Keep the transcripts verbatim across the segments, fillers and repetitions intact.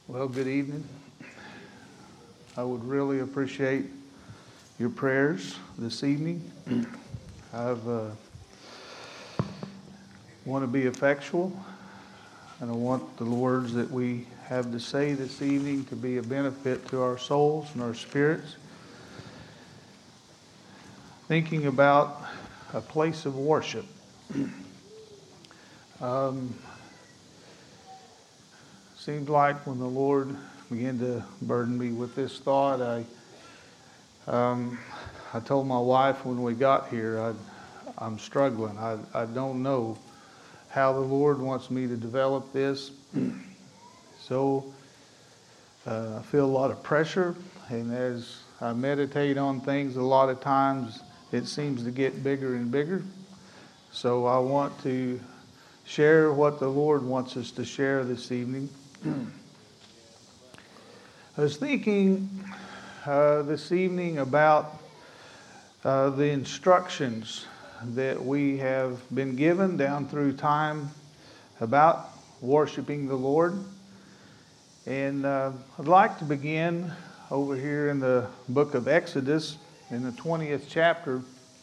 Well, good evening. I would really appreciate your prayers this evening. I've uh, want to be effectual, and I want the words that we have to say this evening to be a benefit to our souls and our spirits. Thinking about a place of worship. Um, seems like when the Lord began to burden me with this thought, I um, I told my wife when we got here, I, I'm struggling. I, I don't know how the Lord wants me to develop this. So uh, I feel a lot of pressure, and as I meditate on things, a lot of times it seems to get bigger and bigger. So I want to share what the Lord wants us to share this evening. I was thinking uh, this evening about uh, the instructions that we have been given down through time about worshiping the Lord. And uh, I'd like to begin over here in the book of Exodus in the twentieth chapter.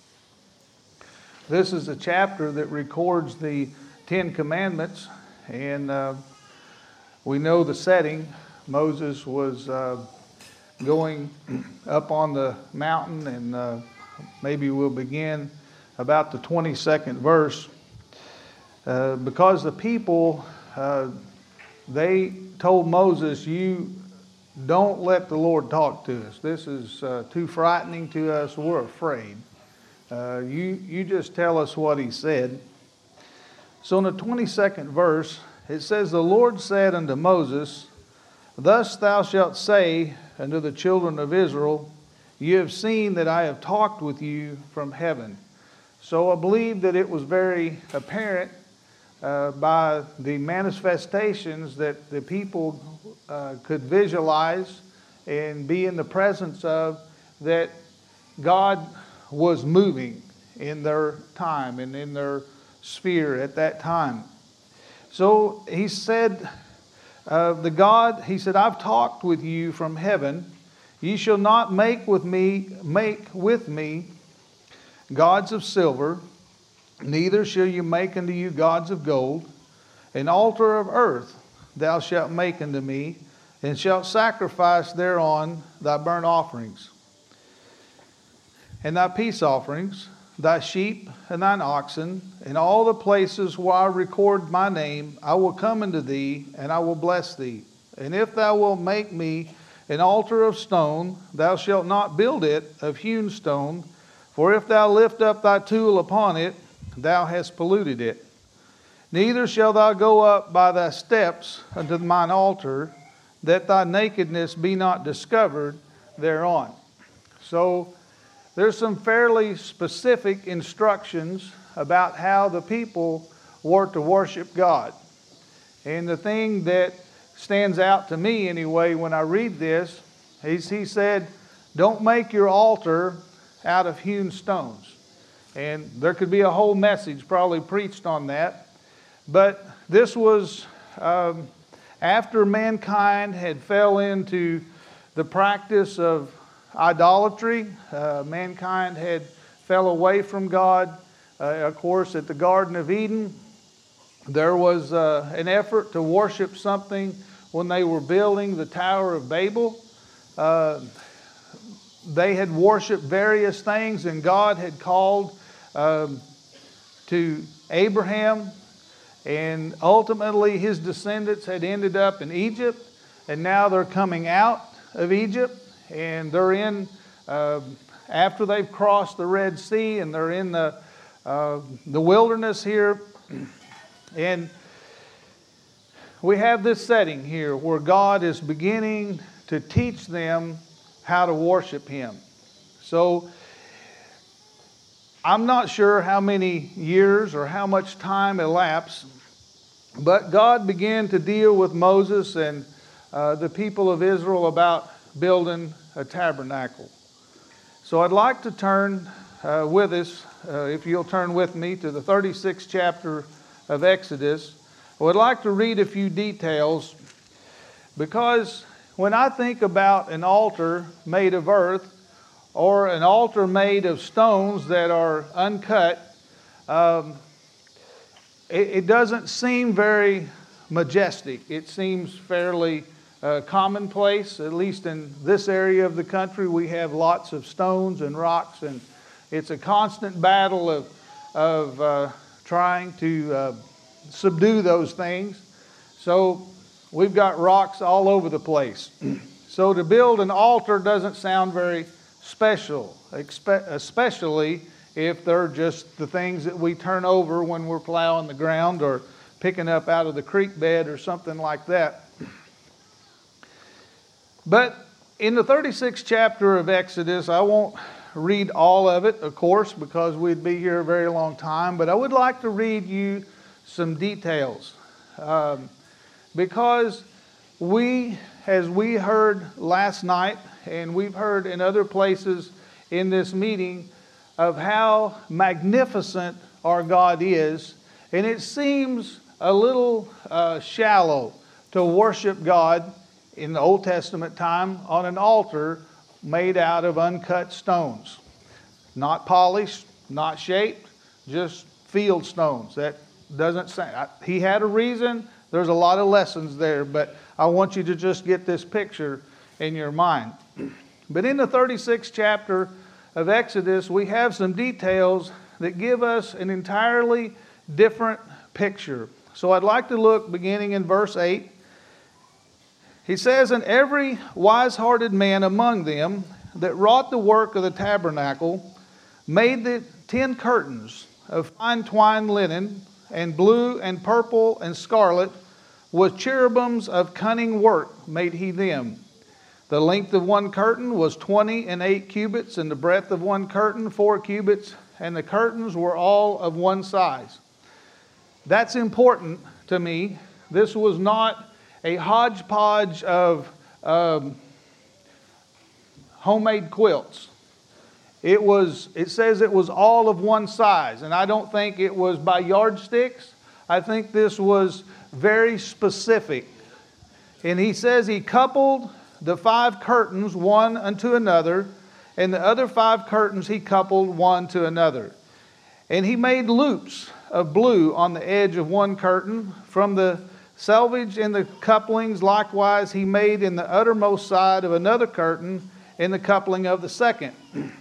This is a chapter that records the Ten Commandments, and uh, we know the setting. Moses was uh, going up on the mountain, and uh, maybe we'll begin about the twenty-second verse. Uh, because the people, uh, they told Moses, you don't let the Lord talk to us. This is uh, too frightening to us. We're afraid. Uh, you, you just tell us what he said. So in the twenty-second verse, it says, the Lord said unto Moses, thus thou shalt say unto the children of Israel, you have seen that I have talked with you from heaven. So I believe that it was very apparent uh, by the manifestations that the people uh, could visualize and be in the presence of, that God was moving in their time and in their sphere at that time. So he said, uh, the God, he said, I've talked with you from heaven. Ye shall not make with me, make with me gods of silver, neither shall you make unto you gods of gold. An altar of earth thou shalt make unto me, and shalt sacrifice thereon thy burnt offerings, and thy peace offerings, thy sheep and thine oxen, in all the places where I record my name, I will come unto thee, and I will bless thee. And if thou wilt make me an altar of stone, thou shalt not build it of hewn stone, for if thou lift up thy tool upon it, thou hast polluted it. Neither shalt thou go up by thy steps unto mine altar, that thy nakedness be not discovered thereon. So there's some fairly specific instructions about how the people were to worship God. And the thing that stands out to me anyway when I read this is he said, don't make your altar out of hewn stones. And there could be a whole message probably preached on that. But this was um, after mankind had fell into the practice of idolatry. Uh, mankind had fell away from God. Uh, of course, at the Garden of Eden, there was uh, an effort to worship something when they were building the Tower of Babel. Uh, they had worshiped various things, and God had called um, to Abraham, and ultimately his descendants had ended up in Egypt, and now they're coming out of Egypt, and they're in, uh, after they've crossed the Red Sea, and they're in the, uh, the wilderness here, and we have this setting here where God is beginning to teach them how to worship Him. So I'm not sure how many years or how much time elapsed, but God began to deal with Moses and uh, the people of Israel about building a tabernacle. So I'd like to turn uh, with us, uh, if you'll turn with me, to the thirty-sixth chapter of Exodus. I would like to read a few details Because when I think about an altar made of earth or an altar made of stones that are uncut, um, it, it doesn't seem very majestic. It seems fairly uh, commonplace. At least in this area of the country, we have lots of stones and rocks, and it's a constant battle of, of uh, trying to uh, subdue those things. So we've got rocks all over the place. So to build an altar doesn't sound very special, especially if they're just the things that we turn over when we're plowing the ground or picking up out of the creek bed or something like that. But in the thirty-sixth chapter of Exodus, I won't read all of it, of course, because we'd be here a very long time, but I would like to read you some details. Um, because we, as we heard last night, and we've heard in other places in this meeting, of how magnificent our God is, and it seems a little uh, shallow to worship God in the Old Testament time on an altar made out of uncut stones. Not polished, not shaped, just field stones. That doesn't sound... He had a reason. There's a lot of lessons there, but I want you to just get this picture in your mind. But in the thirty-sixth chapter of Exodus, we have some details that give us an entirely different picture. So I'd like to look beginning in verse eight. He says, "And every wise-hearted man among them that wrought the work of the tabernacle made the ten curtains of fine twined linen, and blue and purple and scarlet, with cherubims of cunning work made he them. The length of one curtain was twenty and eight cubits, and the breadth of one curtain four cubits, and the curtains were all of one size." That's important to me. This was not a hodgepodge of um, homemade quilts. It was, it says it was all of one size, and I don't think it was by yardsticks. I think this was very specific. And he says he coupled the five curtains one unto another, and the other five curtains he coupled one to another. And he made loops of blue on the edge of one curtain. From the selvage in the couplings likewise he made in the uttermost side of another curtain in the coupling of the second.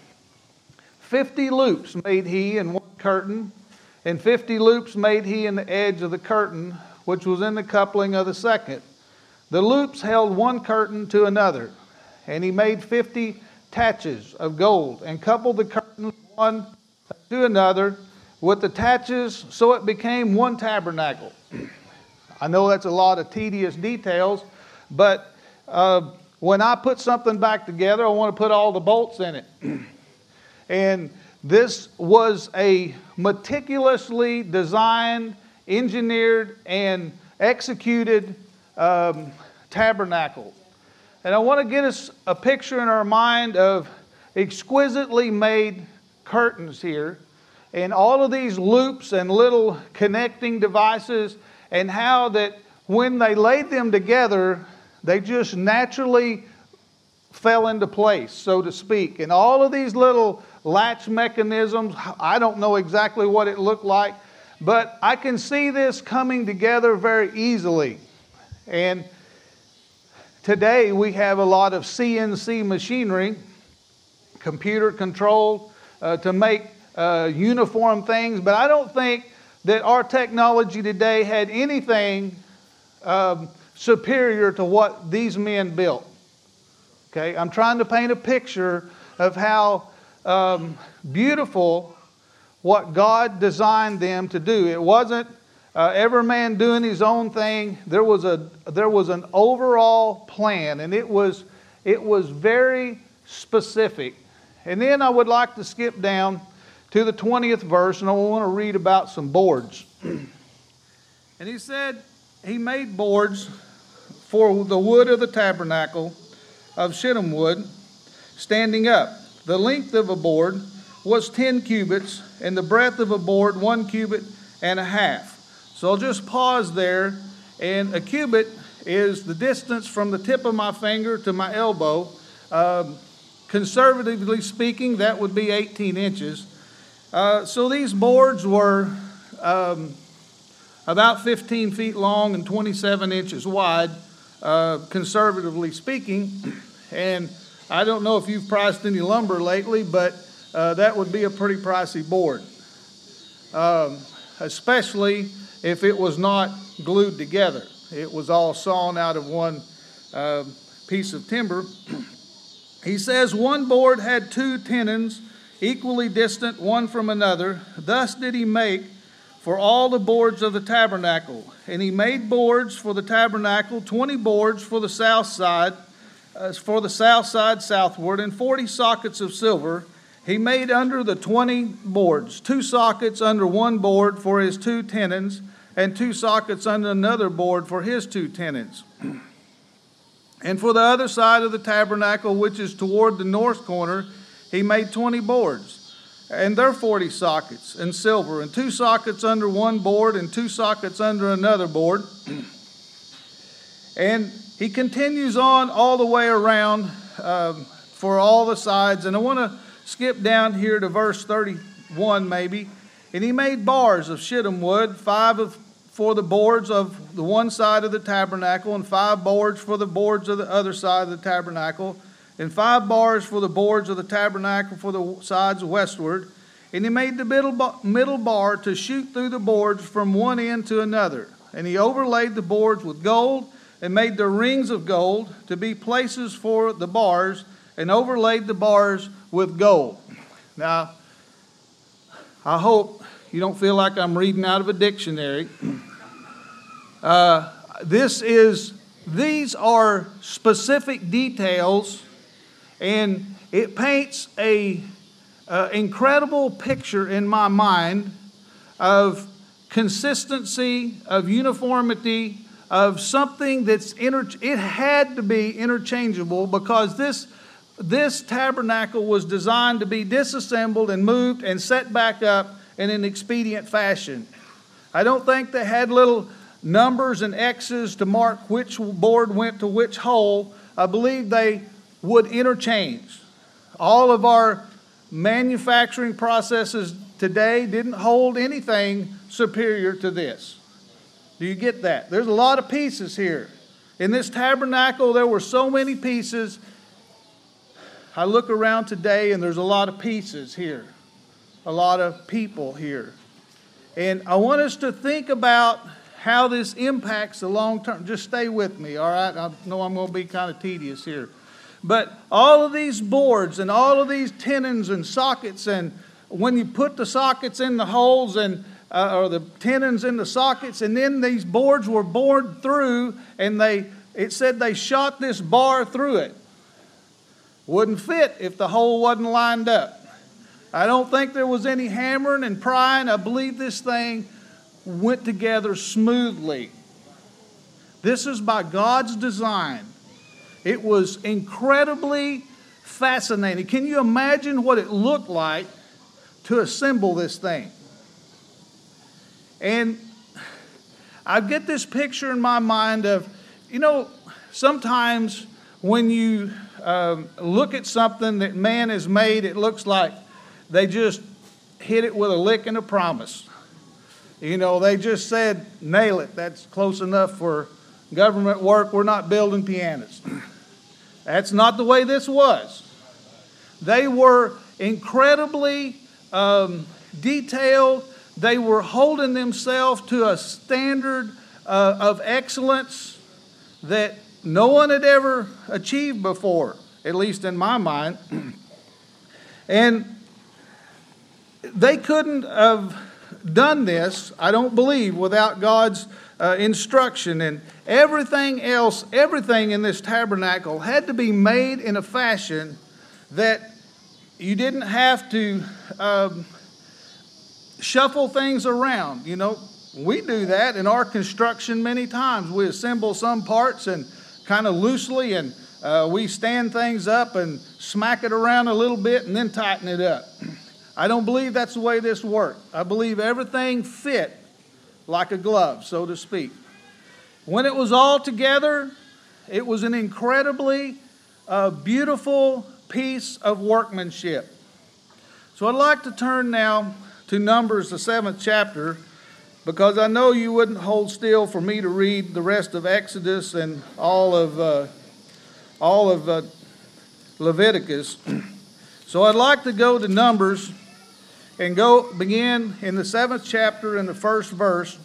Fifty loops made he in one curtain, and fifty loops made he in the edge of the curtain, which was in the coupling of the second. The loops held one curtain to another, and he made fifty taches of gold, and coupled the curtains one to another with the taches, so it became one tabernacle. I know that's a lot of tedious details, but uh, when I put something back together, I want to put all the bolts in it. And this was a meticulously designed, engineered, and executed um, tabernacle. And I want to get us a picture in our mind of exquisitely made curtains here, and all of these loops and little connecting devices, and how that when they laid them together, they just naturally fell into place, so to speak. And all of these little latch mechanisms, I don't know exactly what it looked like, but I can see this coming together very easily. And today we have a lot of C N C machinery, computer controlled, uh, to make uh, uniform things, but I don't think that our technology today had anything um, superior to what these men built. Okay, I'm trying to paint a picture of how um, beautiful what God designed them to do. It wasn't uh, every man doing his own thing. There was a there was an overall plan, and it was it was very specific. And then I would like to skip down to the twentieth verse, and I want to read about some boards. And he said he made boards for the wood of the tabernacle of shittim wood, standing up. The length of a board was ten cubits, and the breadth of a board one cubit and a half. So I'll just pause there. And a cubit is the distance from the tip of my finger to my elbow. Um, conservatively speaking, that would be eighteen inches. Uh, so these boards were um, about fifteen feet long and twenty-seven inches wide, uh, conservatively speaking. And I don't know if you've priced any lumber lately, but uh, that would be a pretty pricey board, um, especially if it was not glued together. It was all sawn out of one uh, piece of timber. He says, one board had two tenons, equally distant one from another. Thus did he make for all the boards of the tabernacle. And he made boards for the tabernacle, twenty boards for the south side, uh, for the south side southward, and forty sockets of silver. He made under the twenty boards, two sockets under one board for his two tenons, and two sockets under another board for his two tenons. And for the other side of the tabernacle, which is toward the north corner, he made twenty boards, and their forty sockets, and silver, and two sockets under one board, and two sockets under another board. And he continues on all the way around um, for all the sides. And I want to skip down here to verse thirty-one maybe. And he made bars of shittim wood, five of for the boards of the one side of the tabernacle, and five boards for the boards of the other side of the tabernacle, and five bars for the boards of the tabernacle for the sides westward. And he made the middle bar, middle bar to shoot through the boards from one end to another. And he overlaid the boards with gold, and made the rings of gold to be places for the bars, and overlaid the bars with gold. Now, I hope you don't feel like I'm reading out of a dictionary. Uh, this is, these are specific details, and it paints a uh, incredible picture in my mind of consistency, of uniformity, of something that's inter- it had to be interchangeable, because this this tabernacle was designed to be disassembled and moved and set back up in an expedient fashion. I don't think they had little numbers and X's to mark which board went to which hole. I believe they would interchange. All of our manufacturing processes today didn't hold anything superior to this. Do you get that? There's a lot of pieces here. In this tabernacle, there were so many pieces. I look around today and there's a lot of pieces here. A lot of people here. And I want us to think about how this impacts the long term. Just stay with me, all right? I know I'm going to be kind of tedious here. But all of these boards and all of these tenons and sockets, and when you put the sockets in the holes and uh, or the tenons in the sockets, and then these boards were bored through, and they it said they shot this bar through it. Wouldn't fit if the hole wasn't lined up. I don't think there was any hammering and prying. I believe this thing went together smoothly. This is by God's design. It was incredibly fascinating. Can you imagine what it looked like to assemble this thing? And I get this picture in my mind of, you know, sometimes when you um, look at something that man has made, it looks like they just hit it with a lick and a promise. You know, they just said, nail it. That's close enough for government work. We're not building pianos. That's not the way this was. They were incredibly um, detailed. They were holding themselves to a standard uh, of excellence that no one had ever achieved before, at least in my mind. And they couldn't have done this, I don't believe, without God's uh, instruction. And everything else, everything in this tabernacle had to be made in a fashion that you didn't have to um, shuffle things around. You know, we do that in our construction many times. We assemble some parts and kind of loosely, and uh, we stand things up and smack it around a little bit and then tighten it up. I don't believe that's the way this worked. I believe everything fit like a glove, so to speak. When it was all together, it was an incredibly uh, beautiful piece of workmanship. So I'd like to turn now to Numbers, the seventh chapter, because I know you wouldn't hold still for me to read the rest of Exodus and all of uh, all of uh, Leviticus. So I'd like to go to Numbers and go begin in the seventh chapter in the first verse.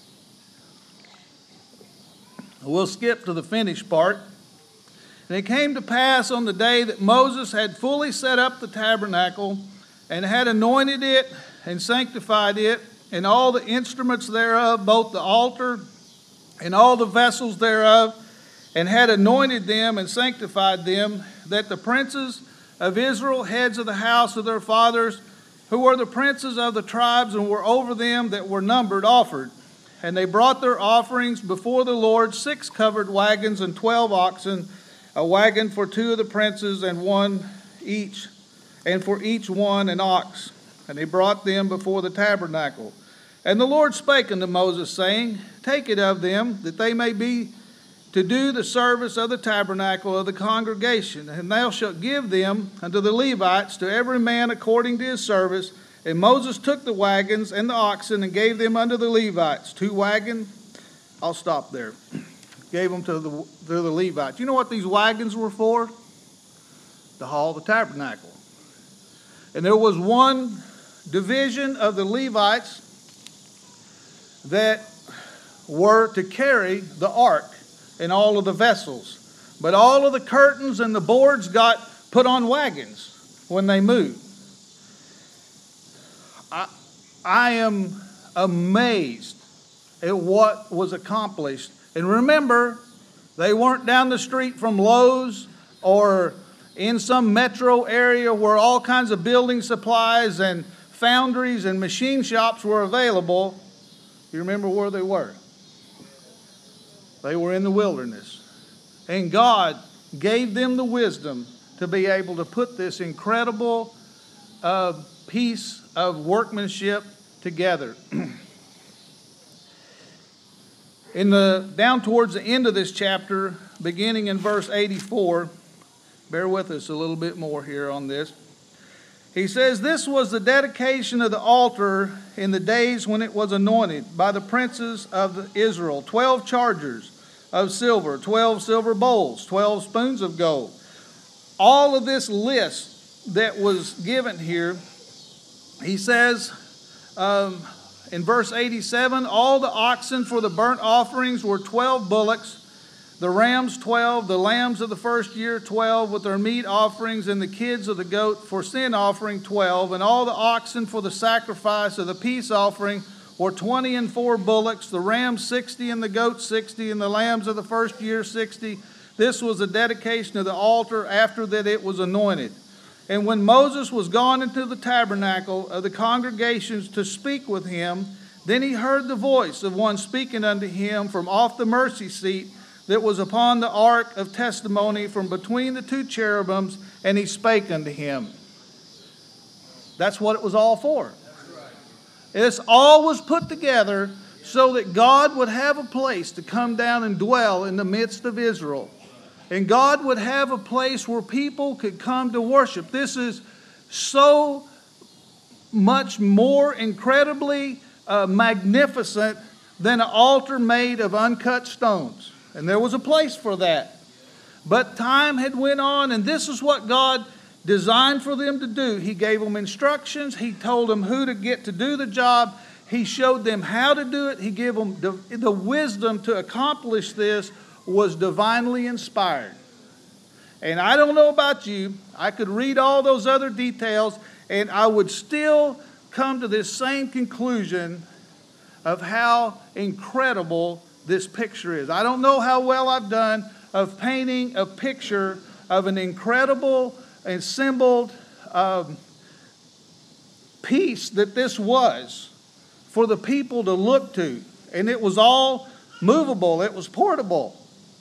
We'll skip to the finished part. And it came to pass on the day that Moses had fully set up the tabernacle and had anointed it and sanctified it and all the instruments thereof, both the altar and all the vessels thereof, and had anointed them and sanctified them, that the princes of Israel, heads of the house of their fathers, who were the princes of the tribes and were over them that were numbered, offered. And they brought their offerings before the Lord, six covered wagons and twelve oxen, a wagon for two of the princes and one each, and for each one an ox. And they brought them before the tabernacle. And the Lord spake unto Moses, saying, Take it of them, that they may be to do the service of the tabernacle of the congregation. And thou shalt give them unto the Levites, to every man according to his service. And Moses took the wagons and the oxen and gave them unto the Levites. Two wagons. I'll stop there. Gave them to the, to the Levites. You know what these wagons were for? To haul the tabernacle. And there was one division of the Levites that were to carry the ark and all of the vessels. But all of the curtains and the boards got put on wagons when they moved. I, I am amazed at what was accomplished. And remember, they weren't down the street from Lowe's or in some metro area where all kinds of building supplies and foundries and machine shops were available. You remember where they were? They were in the wilderness. And God gave them the wisdom to be able to put this incredible uh, piece of workmanship together. In the down towards the end of this chapter, beginning in verse eighty-four, bear with us a little bit more here on this. He says, This was the dedication of the altar in the days when it was anointed by the princes of Israel. Twelve chargers of silver, twelve silver bowls, twelve spoons of gold. All of this list that was given here, he says um, in verse eighty-seven, all the oxen for the burnt offerings were twelve bullocks, the rams twelve, the lambs of the first year twelve with their meat offerings, and the kids of the goat for sin offering twelve, and all the oxen for the sacrifice of the peace offering were twenty and four bullocks, the rams sixty, and the goats sixty, and the lambs of the first year sixty. This was the dedication of the altar after that it was anointed. And when Moses was gone into the tabernacle of the congregations to speak with him, then he heard the voice of one speaking unto him from off the mercy seat that was upon the ark of testimony from between the two cherubims, and he spake unto him. That's what it was all for. This all was put together so that God would have a place to come down and dwell in the midst of Israel. And God would have a place where people could come to worship. This is so much more incredibly uh, magnificent than an altar made of uncut stones. And there was a place for that. But time had went on, and this is what God designed for them to do. He gave them instructions. He told them who to get to do the job. He showed them how to do it. He gave them the, the wisdom to accomplish this was divinely inspired. And I don't know about you. I could read all those other details, and I would still come to this same conclusion of how incredible this picture is. I don't know how well I've done of painting a picture of an incredible assembled um, piece that this was for the people to look to. And it was all movable. It was portable.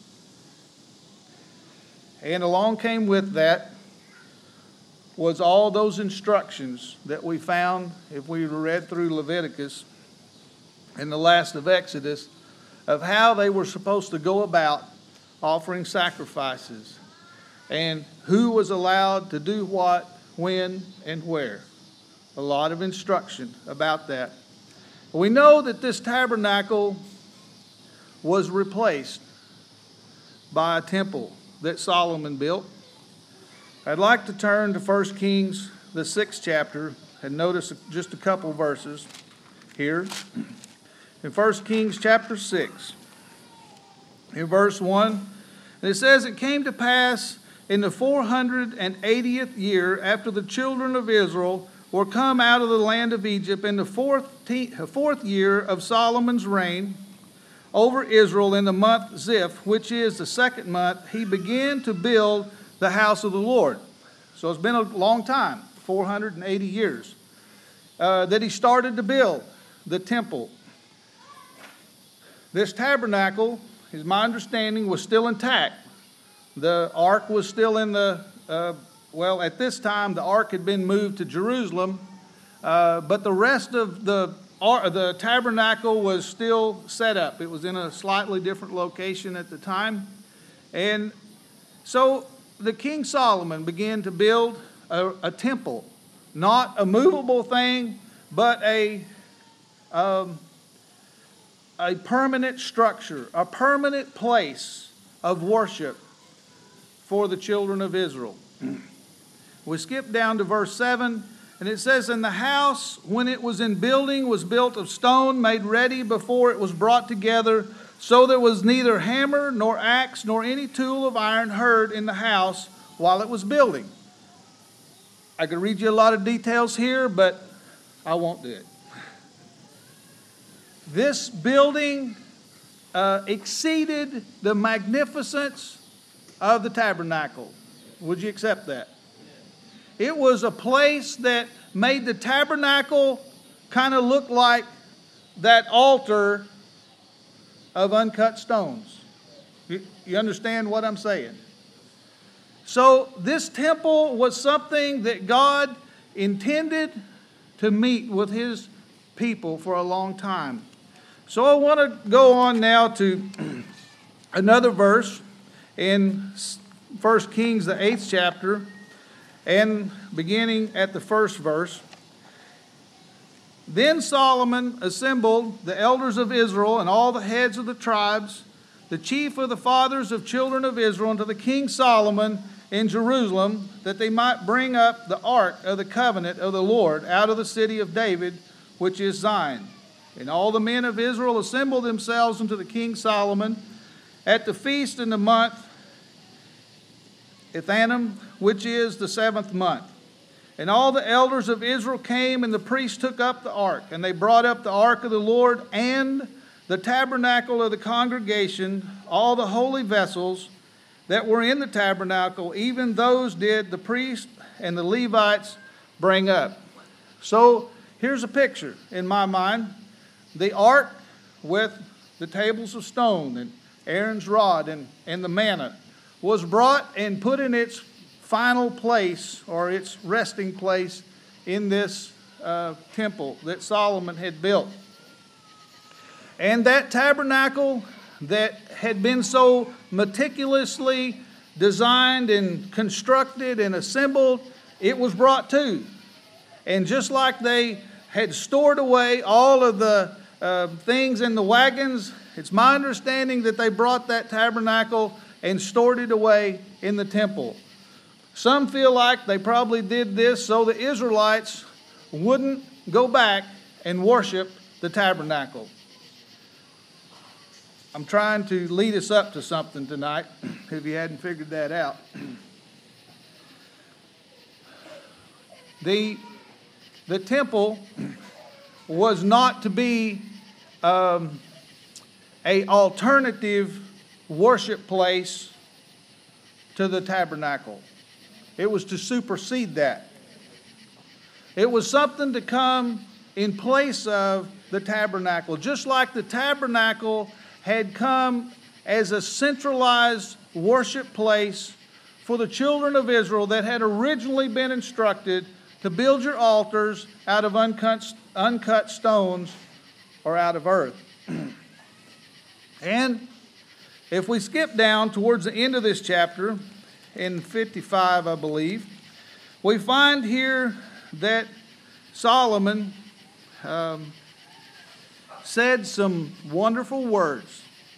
And along came with that was all those instructions that we found if we read through Leviticus and the last of Exodus of how they were supposed to go about offering sacrifices and who was allowed to do what, when, and where. A lot of instruction about that. We know that this tabernacle was replaced by a temple that Solomon built. I'd like to turn to First Kings, the sixth chapter, and notice just a couple verses here. In First Kings chapter six, in verse one, and it says, "It came to pass in the four hundred eightieth year after the children of Israel were come out of the land of Egypt, in the fourth, fourth year of Solomon's reign over Israel, in the month Ziph, which is the second month, he began to build the house of the Lord." So it's been a long time, four hundred eighty years, uh, that he started to build the temple. This tabernacle, is my understanding, was still intact. The ark was still in the, uh, well, at this time, the ark had been moved to Jerusalem, uh, but the rest of the, ar- the tabernacle was still set up. It was in a slightly different location at the time. And so the King Solomon began to build a, a temple, not a movable thing, but a, um, a permanent structure, a permanent place of worship for the children of Israel. We skip down to verse seven, and it says, "And the house, when it was in building, was built of stone, made ready before it was brought together. So there was neither hammer, nor axe, nor any tool of iron heard in the house while it was building." I could read you a lot of details here, but I won't do it. This building uh, exceeded the magnificence of the tabernacle. Would you accept that? It was a place that made the tabernacle kind of look like that altar of uncut stones. You, you understand what I'm saying? So this temple was something that God intended to meet with his people for a long time. So I want to go on now to another verse in First Kings, the eighth chapter, and beginning at the first verse. "Then Solomon assembled the elders of Israel and all the heads of the tribes, the chief of the fathers of children of Israel, unto the king Solomon in Jerusalem, that they might bring up the ark of the covenant of the Lord out of the city of David, which is Zion. And all the men of Israel assembled themselves unto the king Solomon at the feast in the month Ethanim, which is the seventh month. And all the elders of Israel came, and the priests took up the ark. And they brought up the ark of the Lord and the tabernacle of the congregation, all the holy vessels that were in the tabernacle, even those did the priests and the Levites bring up." So here's a picture in my mind. The ark with the tables of stone and Aaron's rod and, and the manna was brought and put in its final place, or its resting place, in this uh, temple that Solomon had built. And that tabernacle that had been so meticulously designed and constructed and assembled, it was brought too. And just like they had stored away all of the uh, things in the wagons, it's my understanding that they brought that tabernacle and stored it away in the temple. Some feel like they probably did this so the Israelites wouldn't go back and worship the tabernacle. I'm trying to lead us up to something tonight, if you hadn't figured that out. The, the temple was not to be um, an alternative worship place to the tabernacle. It was to supersede that. It was something to come in place of the tabernacle, just like the tabernacle had come as a centralized worship place for the children of Israel that had originally been instructed to build your altars out of uncut, uncut stones or out of earth. And if we skip down towards the end of this chapter, in fifty-five, I believe, we find here that Solomon um, said some wonderful words.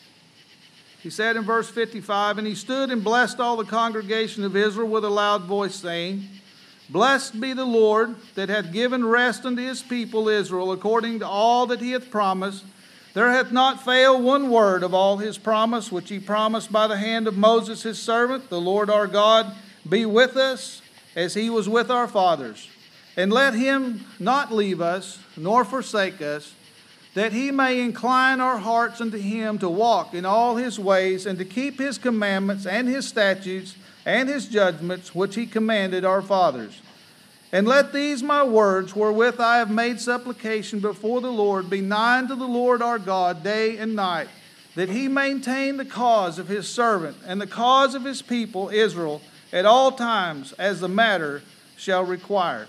He said in verse fifty-five, "And he stood and blessed all the congregation of Israel with a loud voice, saying, Blessed be the Lord that hath given rest unto his people Israel, according to all that he hath promised. There hath not failed one word of all his promise, which he promised by the hand of Moses his servant. The Lord our God be with us, as he was with our fathers. And let him not leave us, nor forsake us, that he may incline our hearts unto him to walk in all his ways, and to keep his commandments and his statutes and his judgments, which he commanded our fathers. And let these my words, wherewith I have made supplication before the Lord, be nigh unto the Lord our God day and night, that he maintain the cause of his servant and the cause of his people Israel at all times, as the matter shall require."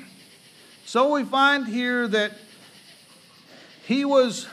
So we find here that he was,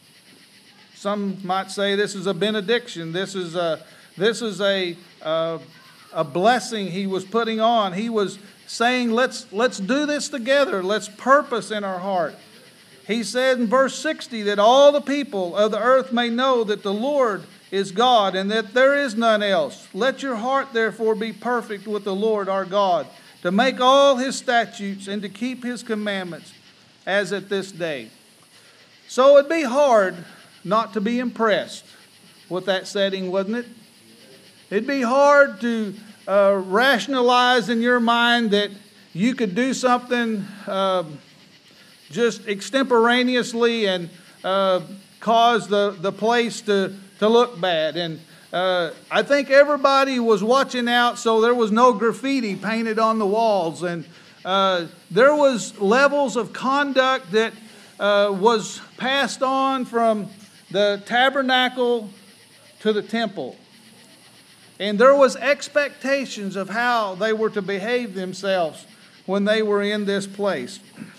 some might say this is a benediction, this is a, this is a, a, a blessing he was putting on. He was saying, let's, let's do this together. Let's purpose in our heart. He said in verse sixty that all the people of the earth may know that the Lord is God, and that there is none else. Let your heart therefore be perfect with the Lord our God, to make all his statutes and to keep his commandments, as at this day. So it'd be hard not to be impressed with that setting, wouldn't it? It'd be hard to uh, rationalize in your mind that you could do something uh, just extemporaneously and uh, cause the, the place to, to look bad. And uh, I think everybody was watching out, so there was no graffiti painted on the walls. And uh, there was levels of conduct that uh, was passed on from the tabernacle to the temple. And there was expectations of how they were to behave themselves when they were in this place.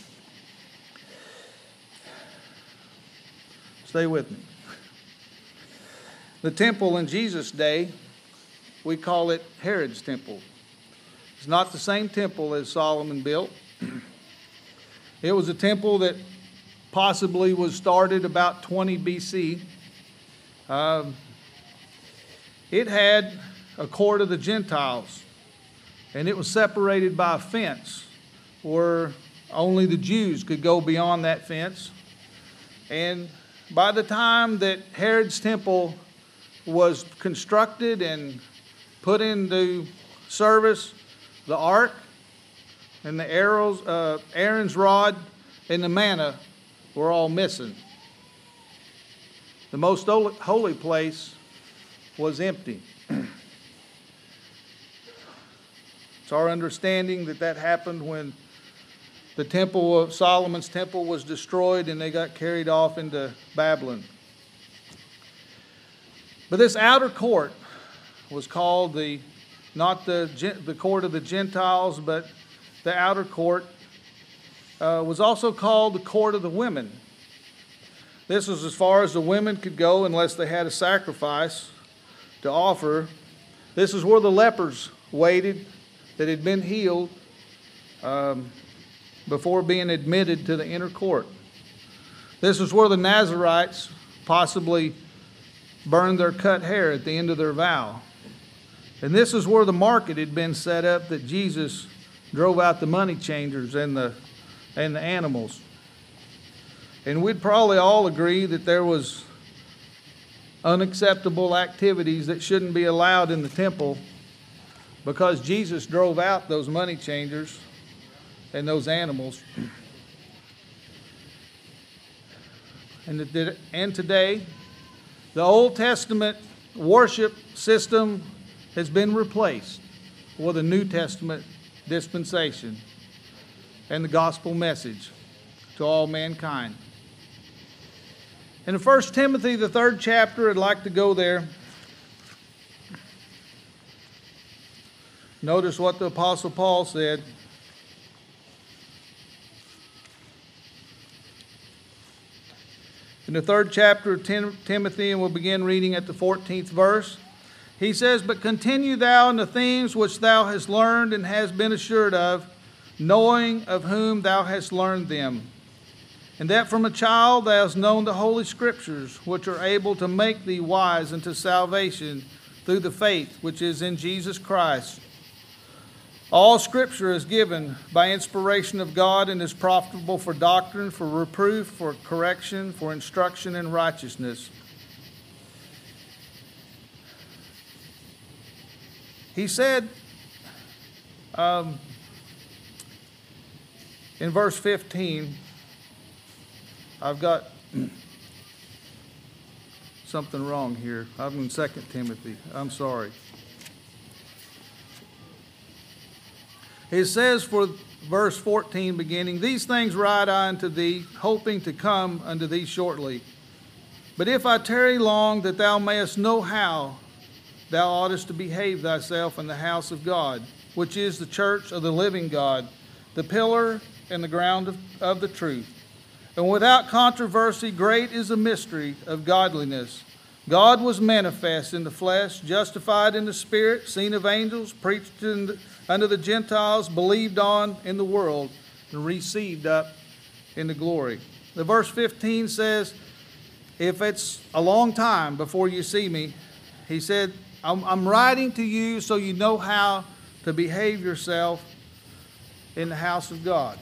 Stay with me. The temple in Jesus' day, we call it Herod's temple. It's not the same temple as Solomon built. It was a temple that possibly was started about twenty B C. Um, it had a court of the Gentiles, and it was separated by a fence where only the Jews could go beyond that fence. And by the time that Herod's temple was constructed and put into service, the ark and the arrows, uh, Aaron's rod and the manna were all missing. The most holy place was empty. It's our understanding that that happened when the temple of Solomon's temple was destroyed and they got carried off into Babylon. But this outer court was called the, not the, the court of the Gentiles, but the outer court uh, was also called the court of the women. This was as far as the women could go unless they had a sacrifice to offer. This is where the lepers waited that had been healed um, before being admitted to the inner court. This is where the Nazarites possibly burned their cut hair at the end of their vow. And this is where the market had been set up that Jesus drove out the money changers and the, and the animals. And we'd probably all agree that there was unacceptable activities that shouldn't be allowed in the temple, because Jesus drove out those money changers and those animals. And, the, and today, the Old Testament worship system has been replaced with a New Testament dispensation and the gospel message to all mankind. In First Timothy, the third chapter, I'd like to go there. Notice what the Apostle Paul said. in the third chapter of Tim- Timothy, and we'll begin reading at the fourteenth verse. He says, "But continue thou in the things which thou hast learned and hast been assured of, knowing of whom thou hast learned them. And that from a child thou hast known the Holy Scriptures, which are able to make thee wise unto salvation through the faith which is in Jesus Christ. All Scripture is given by inspiration of God and is profitable for doctrine, for reproof, for correction, for instruction in righteousness." He said um, in verse fifteen, I've got something wrong here. I'm in Second Timothy. I'm sorry. It says for verse fourteen beginning, "These things write I unto thee, hoping to come unto thee shortly. But if I tarry long, that thou mayest know how thou oughtest to behave thyself in the house of God, which is the church of the living God, the pillar and the ground of, of the truth. And without controversy, great is the mystery of godliness. God was manifest in the flesh, justified in the spirit, seen of angels, preached in the, unto the Gentiles, believed on in the world, and received up into glory." The verse fifteen says, if it's a long time before you see me, he said, I'm, I'm writing to you so you know how to behave yourself in the house of God.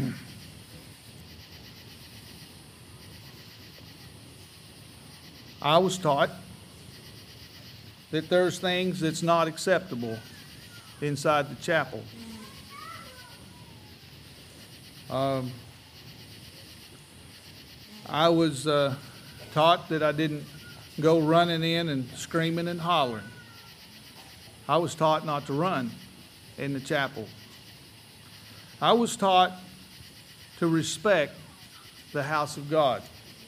I was taught that there's things that's not acceptable inside the chapel. Um, I was uh, taught that I didn't go running in and screaming and hollering. I was taught not to run in the chapel. I was taught to respect the house of God.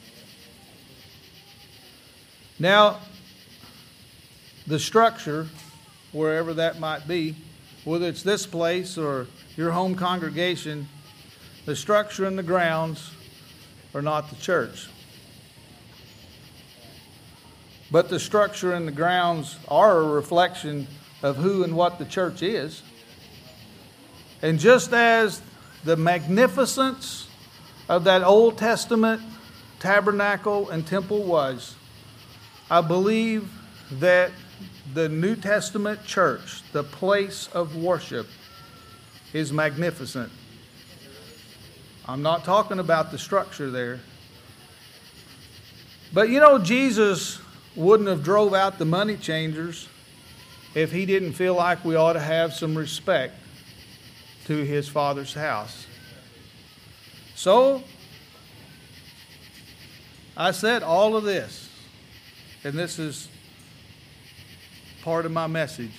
Now, the structure, wherever that might be, whether it's this place or your home congregation, the structure and the grounds are not the church. But the structure and the grounds are a reflection of who and what the church is. And just as the magnificence of that Old Testament tabernacle and temple was, I believe that the New Testament church, the place of worship, is magnificent. I'm not talking about the structure there. But you know, Jesus wouldn't have drove out the money changers if he didn't feel like we ought to have some respect to his Father's house. So, I said all of this. And this is part of my message.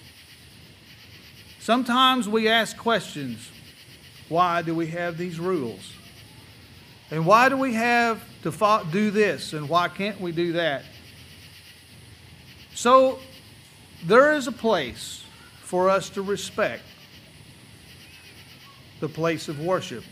Sometimes we ask questions. Why do we have these rules? And why do we have to do this? And why can't we do that? So, there is a place for us to respect the place of worship.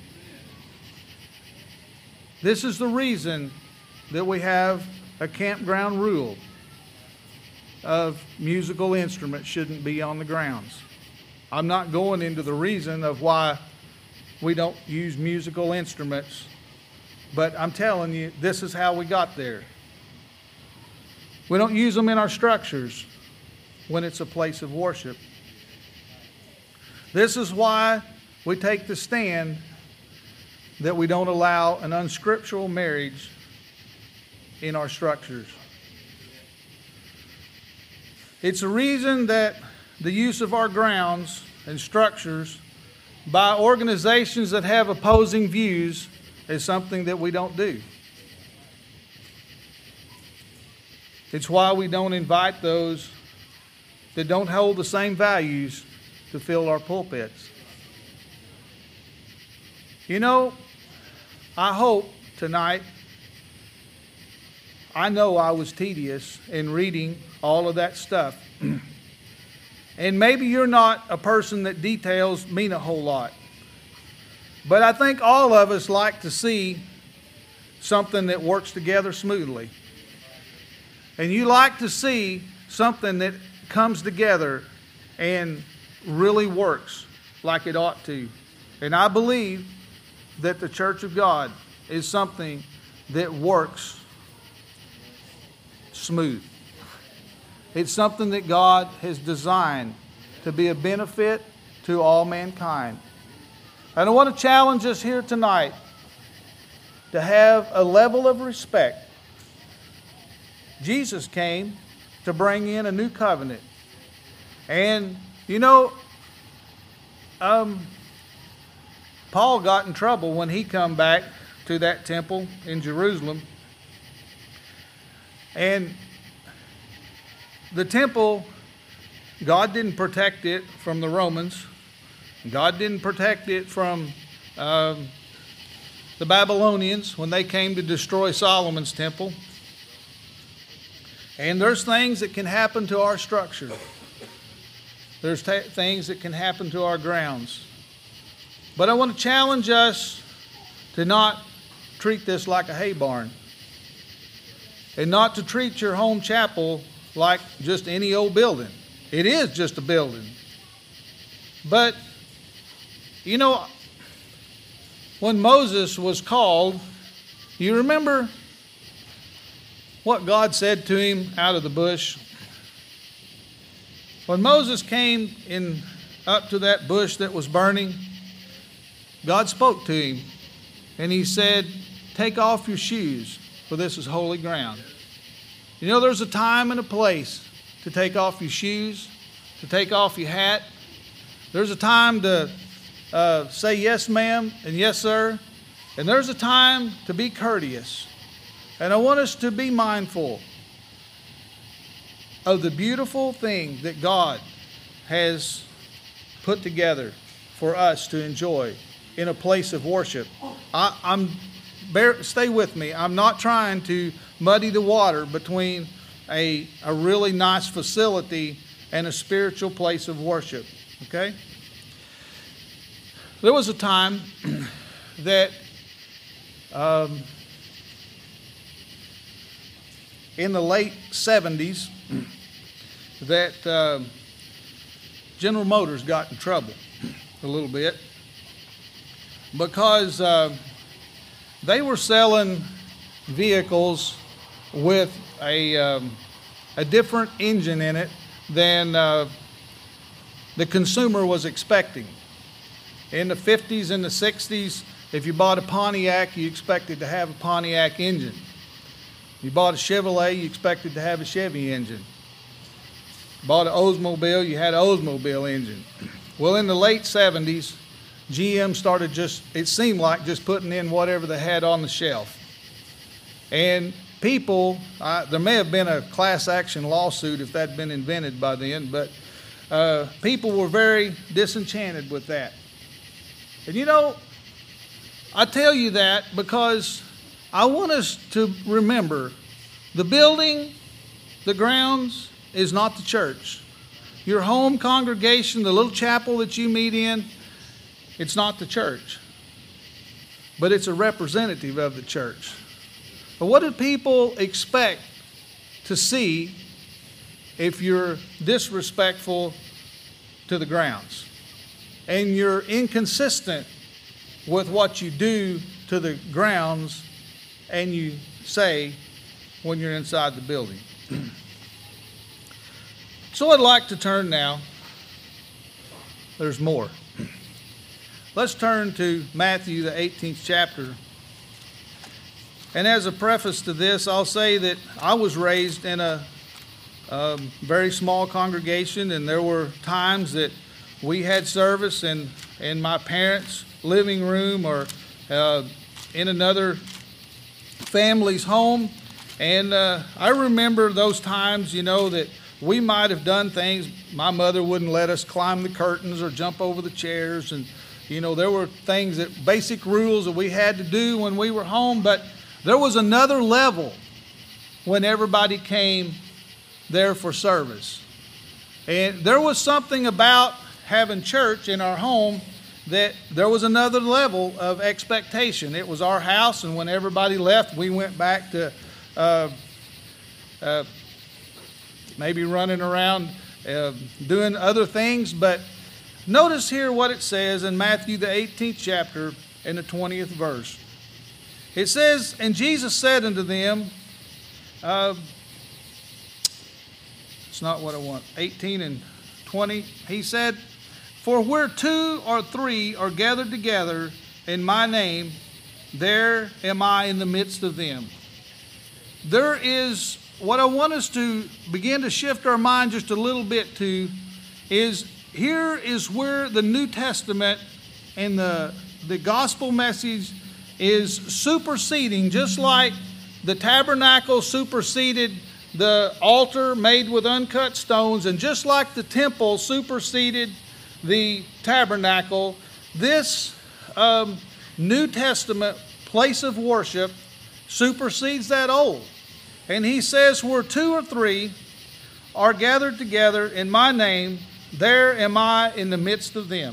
This is the reason that we have a campground rule of musical instruments shouldn't be on the grounds. I'm not going into the reason of why we don't use musical instruments, but I'm telling you, this is how we got there. We don't use them in our structures when it's a place of worship. This is why we take the stand that we don't allow an unscriptural marriage in our structures. It's a reason that the use of our grounds and structures by organizations that have opposing views is something that we don't do. It's why we don't invite those that don't hold the same values to fill our pulpits. You know, I hope tonight, I know I was tedious in reading all of that stuff. And maybe you're not a person that details mean a whole lot. But I think all of us like to see something that works together smoothly. And you like to see something that comes together and really works like it ought to. And I believe that the Church of God is something that works smooth. It's something that God has designed to be a benefit to all mankind. And I want to challenge us here tonight to have a level of respect. Jesus came to bring in a new covenant. And, you know, um, Paul got in trouble when he come back to that temple in Jerusalem. And the temple, God didn't protect it from the Romans. God didn't protect it from um, the Babylonians when they came to destroy Solomon's temple. And there's things that can happen to our structure. There's t- things that can happen to our grounds. But I want to challenge us to not treat this like a hay barn. And not to treat your home chapel like just any old building. It is just a building. But, you know, when Moses was called, you remember what God said to him out of the bush? When Moses came in up to that bush that was burning, God spoke to him and he said, "Take off your shoes, for this is holy ground." You know, there's a time and a place to take off your shoes, to take off your hat. There's a time to uh, say yes, ma'am, and yes, sir. And there's a time to be courteous. And I want us to be mindful of the beautiful thing that God has put together for us to enjoy in a place of worship. I, I'm bear, stay with me. I'm not trying to muddy the water between a, a really nice facility and a spiritual place of worship. Okay? There was a time that um, in the late seventies that uh, General Motors got in trouble a little bit because uh, they were selling vehicles with a, um, a different engine in it than uh, the consumer was expecting. In the fifties and the sixties, if you bought a Pontiac, you expected to have a Pontiac engine. You bought a Chevrolet, you expected to have a Chevy engine. Bought an Oldsmobile, you had an Oldsmobile engine. Well, in the late seventies, G M started just, it seemed like just putting in whatever they had on the shelf. And people, uh, there may have been a class action lawsuit if that had been invented by then, but uh, people were very disenchanted with that. And you know, I tell you that because I want us to remember the building, the grounds is not the church. Your home congregation, the little chapel that you meet in, it's not the church. But it's a representative of the church. But what do people expect to see if you're disrespectful to the grounds? And you're inconsistent with what you do to the grounds and you say when you're inside the building. So I'd like to turn now. There's more. Let's turn to Matthew, the eighteenth chapter. And as a preface to this, I'll say that I was raised in a, a very small congregation, and there were times that we had service in, in my parents' living room or uh, in another family's home. And uh, I remember those times, you know, that we might have done things. My mother wouldn't let us climb the curtains or jump over the chairs. And, you know, there were things that, basic rules that we had to do when we were home. But there was another level when everybody came there for service. And there was something about having church in our home that there was another level of expectation. It was our house, and when everybody left, we went back to uh, uh, maybe running around uh, doing other things. But notice here what it says in Matthew, the eighteenth chapter, in the twentieth verse. It says, "And Jesus said unto them," uh, it's not what I want, eighteen and twenty. He said, "For where two or three are gathered together in my name, there am I in the midst of them." There is, what I want us to begin to shift our mind just a little bit to, is here is where the New Testament and the, the gospel message is superseding, just like the tabernacle superseded the altar made with uncut stones, and just like the temple superseded the tabernacle, this um, New Testament place of worship supersedes that old. And he says, "Where two or three are gathered together in my name, there am I in the midst of them."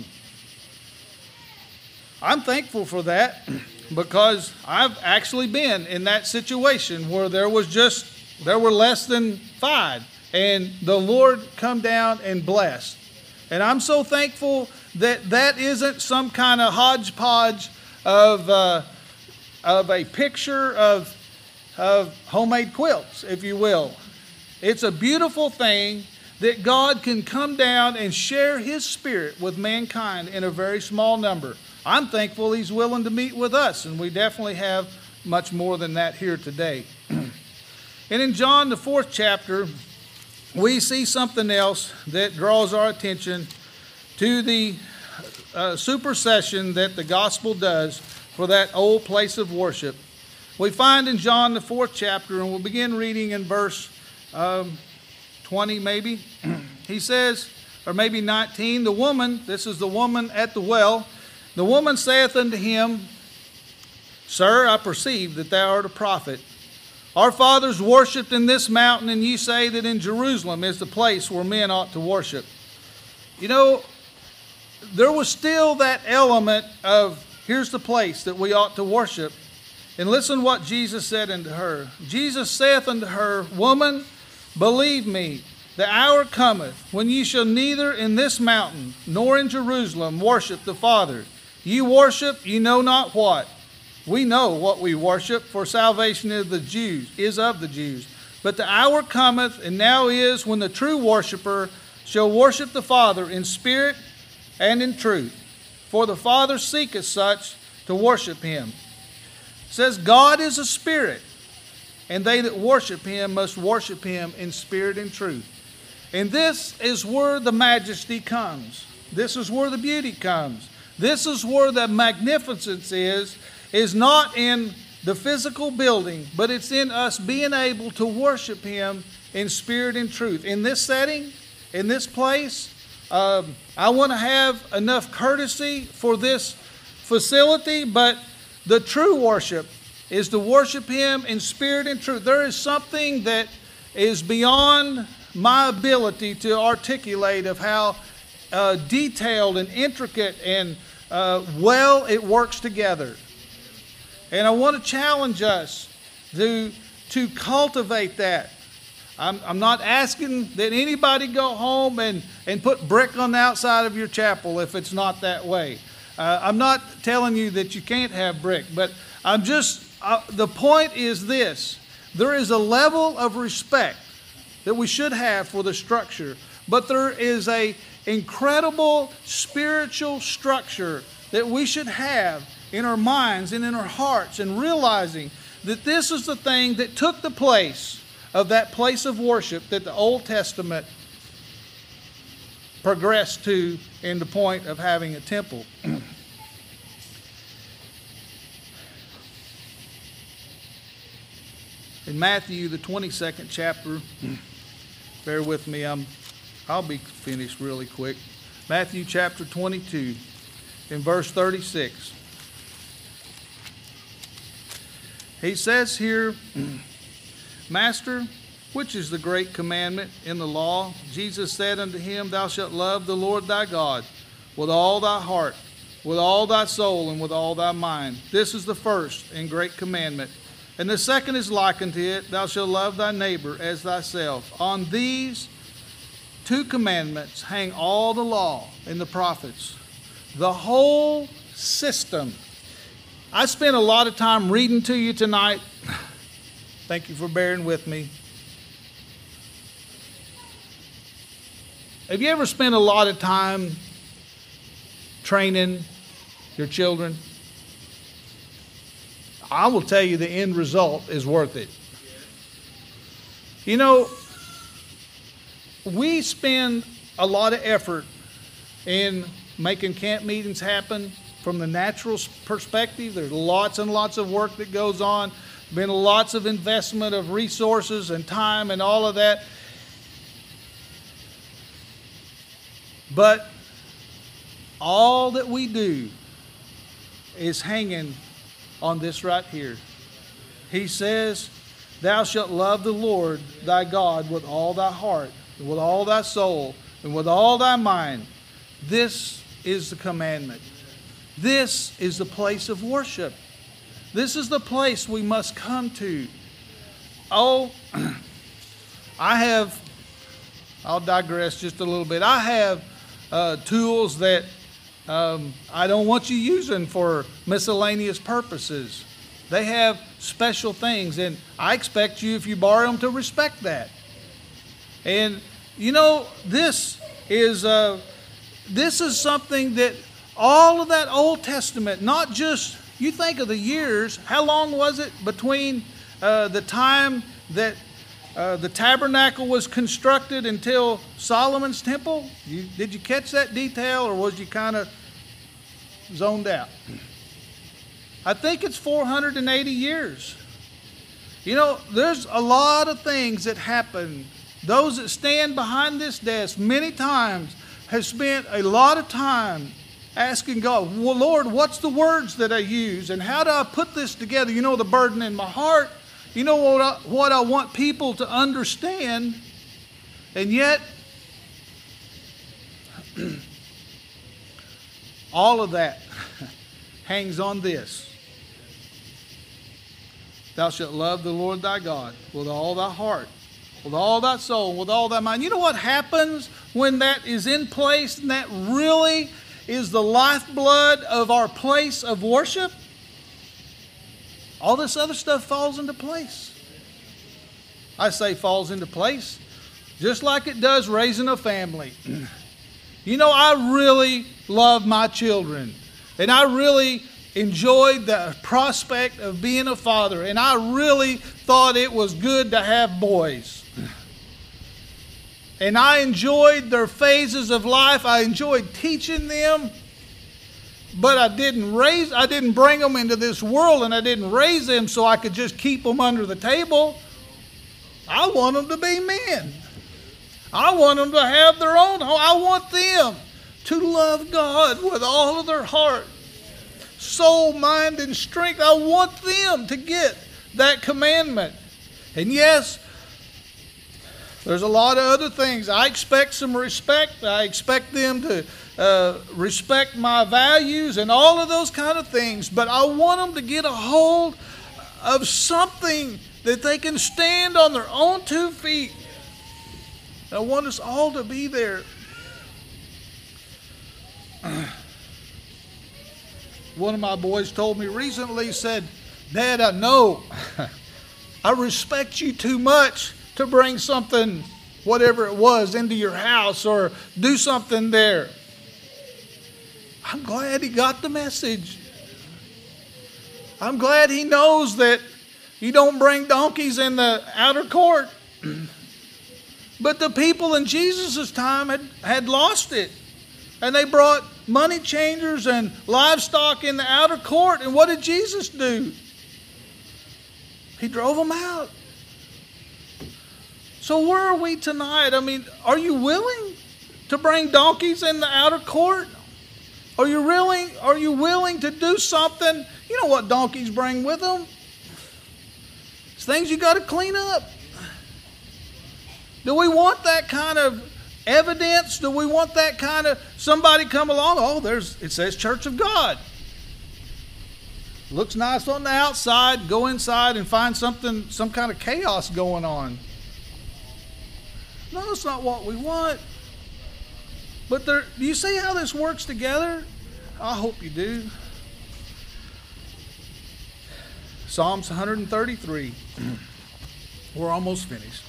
I'm thankful for that, because I've actually been in that situation where there was just, there were less than five, and the Lord come down and blessed. And I'm so thankful that that isn't some kind of hodgepodge of, uh, of a picture of, of homemade quilts, if you will. It's a beautiful thing that God can come down and share His Spirit with mankind in a very small number. I'm thankful He's willing to meet with us, and we definitely have much more than that here today. And in John, the fourth chapter, we see something else that draws our attention to the uh, supersession that the gospel does for that old place of worship. We find in John, the fourth chapter, and we'll begin reading in verse um, twenty maybe. He says, or maybe nineteen, "The woman," this is the woman at the well, "the woman saith unto him, Sir, I perceive that thou art a prophet. Our fathers worshipped in this mountain, and ye say that in Jerusalem is the place where men ought to worship." You know, there was still that element of, here's the place that we ought to worship. And listen what Jesus said unto her. "Jesus saith unto her, Woman, believe me, the hour cometh when ye shall neither in this mountain nor in Jerusalem worship the Father. Ye worship ye know not what." We know what we worship, for salvation is the Jews, is of the Jews. "But the hour cometh, and now is, when the true worshiper shall worship the Father in spirit and in truth. For the Father seeketh such to worship Him." It says God is a spirit, and they that worship Him must worship Him in spirit and truth. And this is where the majesty comes. This is where the beauty comes. This is where the magnificence is, is not in the physical building, but it's in us being able to worship Him in spirit and truth. In this setting, in this place, um, I want to have enough courtesy for this facility, but the true worship is to worship Him in spirit and truth. There is something that is beyond my ability to articulate of how uh, detailed and intricate and uh, well it works together. And I want to challenge us to, to cultivate that. I'm, I'm not asking that anybody go home and, and put brick on the outside of your chapel if it's not that way. Uh, I'm not telling you that you can't have brick, but I'm just, uh, the point is this. There is a level of respect that we should have for the structure, but there is a incredible spiritual structure that we should have in our minds and in our hearts, and realizing that this is the thing that took the place of that place of worship that the Old Testament progressed to in the point of having a temple. In Matthew, the twenty-second chapter, bear with me, I'm, I'll be finished really quick. Matthew chapter twenty-two, in verse thirty-six. He says here, Master, which is the great commandment in the law? Jesus said unto him, Thou shalt love the Lord thy God with all thy heart, with all thy soul and with all thy mind. This is the first and great commandment. And the second is like unto it, thou shalt love thy neighbor as thyself. On these two commandments hang all the law and the prophets. The whole system. I spent a lot of time reading to you tonight. Thank you for bearing with me. Have you ever spent a lot of time training your children? I will tell you the end result is worth it. You know, we spend a lot of effort in making camp meetings happen from the natural perspective. There's lots and lots of work that goes on. Been lots of investment of resources and time and all of that. But all that we do is hanging on this right here. He says, thou shalt love the Lord thy God with all thy heart, and with all thy soul, and with all thy mind. This is the commandment. This is the place of worship. This is the place we must come to. Oh, I have, I'll digress just a little bit. I have uh, tools that um, I don't want you using for miscellaneous purposes. They have special things, and I expect you, if you borrow them, to respect that. And you know, this is uh, this is something that all of that Old Testament, not just, you think of the years, how long was it between uh, the time that uh, the tabernacle was constructed until Solomon's temple? You, did you catch that detail, or was you kind of zoned out? I think it's four hundred eighty years. You know, there's a lot of things that happen. Those that stand behind this desk many times have spent a lot of time asking God, well, Lord, what's the words that I use, and how do I put this together? You know, the burden in my heart. You know what I, what I want people to understand. And yet, all of that hangs on this. Thou shalt love the Lord thy God with all thy heart, with all thy soul, with all thy mind. You know what happens when that is in place, and that really is the lifeblood of our place of worship? All this other stuff falls into place. I say falls into place, just like it does raising a family. You know, I really love my children, and I really enjoyed the prospect of being a father, and I really thought it was good to have boys. And I enjoyed their phases of life. I enjoyed teaching them, but I didn't raise, I didn't bring them into this world, and I didn't raise them so I could just keep them under the table. I want them to be men. I want them to have their own home. I want them to love God with all of their heart, soul, mind, and strength. I want them to get that commandment. And yes, there's a lot of other things. I expect some respect. I expect them to uh, respect my values and all of those kind of things. But I want them to get a hold of something that they can stand on their own two feet. I want us all to be there. One of my boys told me recently, he said, Dad, I know I respect you too much to bring something, whatever it was, into your house or do something there. I'm glad he got the message. I'm glad he knows that you don't bring donkeys in the outer court. But the people in Jesus' time had, had lost it. And they brought money changers and livestock in the outer court. And what did Jesus do? He drove them out. So where are we tonight? I mean, are you willing to bring donkeys in the outer court? Are you really, are you willing to do something? You know what donkeys bring with them? It's things you got to clean up. Do we want that kind of evidence? Do we want that kind of somebody come along? Oh, there's it says Church of God. Looks nice on the outside. Go inside and find something, some kind of chaos going on. No, that's not what we want. But there, do you see how this works together? I hope you do. Psalms one thirty-three. We're almost finished.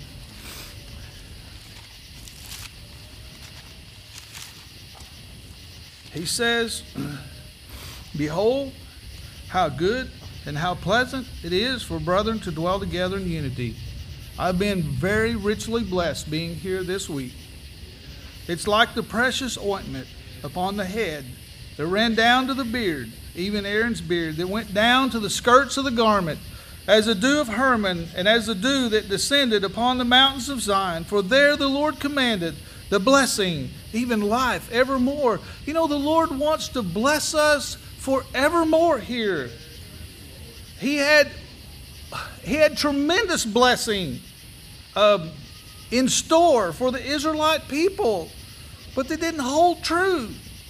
He says, behold, how good and how pleasant it is for brethren to dwell together in unity. I've been very richly blessed being here this week. It's like the precious ointment upon the head that ran down to the beard, even Aaron's beard, that went down to the skirts of the garment, as the dew of Hermon, and as the dew that descended upon the mountains of Zion. For there the Lord commanded the blessing, even life, evermore. You know, the Lord wants to bless us forevermore here. He had, he had tremendous blessing um, in store for the Israelite people, but they didn't hold true.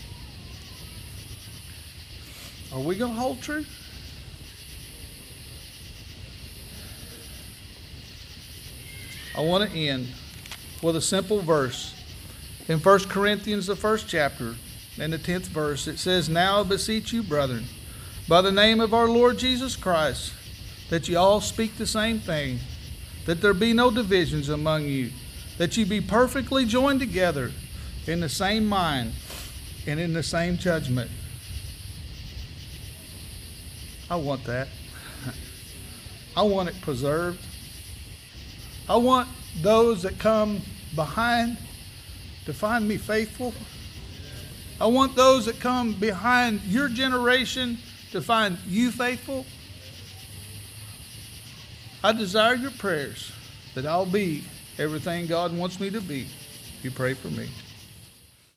Are we going to hold true? I want to end with a simple verse. In First Corinthians, the first chapter, and the tenth verse, it says, now I beseech you, brethren, by the name of our Lord Jesus Christ, that ye all speak the same thing, that there be no divisions among you, that ye be perfectly joined together in the same mind and in the same judgment. I want that. I want it preserved. I want those that come behind to find me faithful. I want those that come behind your generation to find you faithful. I desire your prayers that I'll be everything God wants me to be. You pray for me.